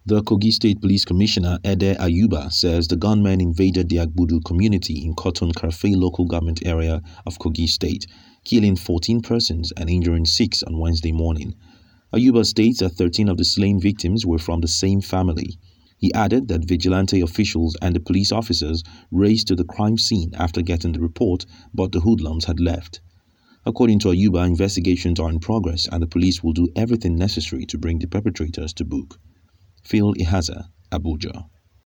The Kogi State Police Commissioner Ede Ayuba says the gunmen invaded the Agbudu community in Cotton Karfe local government area of Kogi State, killing 14 persons and injuring 6 on Wednesday morning. Ayuba states that 13 of the slain victims were from the same family. He added that vigilante officials and the police officers raced to the crime scene after getting the report, but the hoodlums had left. According to Ayuba, investigations are in progress and the police will do everything necessary to bring the perpetrators to book. Phil Ihaza, Abuja.